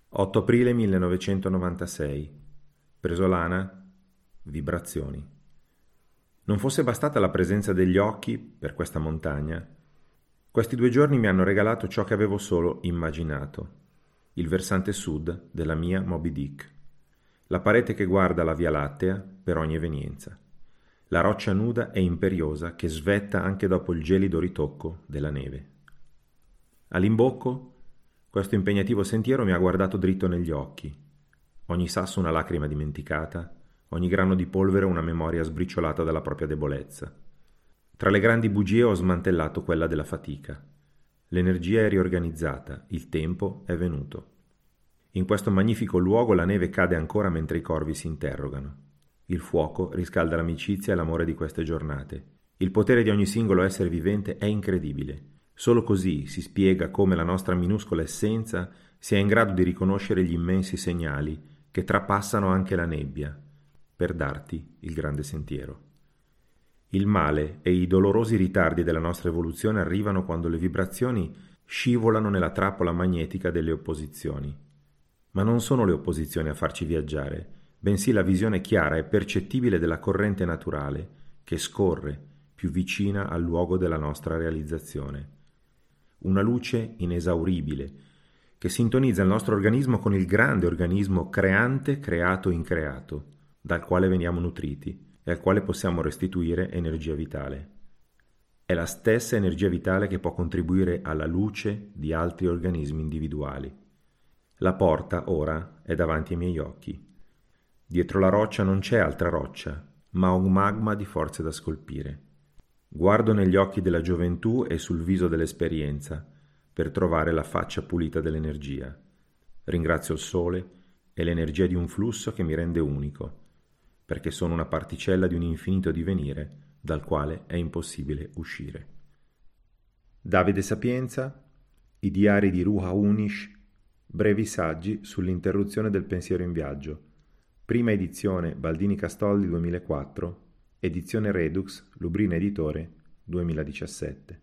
8 aprile 1996. Presolana, vibrazioni. Non fosse bastata la presenza degli occhi per questa montagna, questi 2 giorni mi hanno regalato ciò che avevo solo immaginato, il versante sud della mia Moby Dick, la parete che guarda la Via Lattea per ogni evenienza, la roccia nuda e imperiosa che svetta anche dopo il gelido ritocco della neve. All'imbocco, questo impegnativo sentiero mi ha guardato dritto negli occhi. Ogni sasso una lacrima dimenticata, ogni grano di polvere una memoria sbriciolata dalla propria debolezza. Tra le grandi bugie ho smantellato quella della fatica. L'energia è riorganizzata, il tempo è venuto. In questo magnifico luogo la neve cade ancora mentre i corvi si interrogano. Il fuoco riscalda l'amicizia e l'amore di queste giornate. Il potere di ogni singolo essere vivente è incredibile. Solo così si spiega come la nostra minuscola essenza sia in grado di riconoscere gli immensi segnali che trapassano anche la nebbia, per darti il grande sentiero. Il male e i dolorosi ritardi della nostra evoluzione arrivano quando le vibrazioni scivolano nella trappola magnetica delle opposizioni. Ma non sono le opposizioni a farci viaggiare, bensì la visione chiara e percettibile della corrente naturale che scorre più vicina al luogo della nostra realizzazione. Una luce inesauribile che sintonizza il nostro organismo con il grande organismo creante creato increato, dal quale veniamo nutriti e al quale possiamo restituire energia vitale. È la stessa energia vitale che può contribuire alla luce di altri organismi individuali. La porta, ora, è davanti ai miei occhi. Dietro la roccia non c'è altra roccia, ma un magma di forze da scolpire. Guardo negli occhi della gioventù e sul viso dell'esperienza per trovare la faccia pulita dell'energia. Ringrazio il sole e l'energia di un flusso che mi rende unico, perché sono una particella di un infinito divenire dal quale è impossibile uscire. Davide Sapienza, I diari di Ruha Unish, brevi saggi sull'interruzione del pensiero in viaggio, prima edizione Baldini Castoldi 2004, edizione Redux, Lubrina Editore 2017.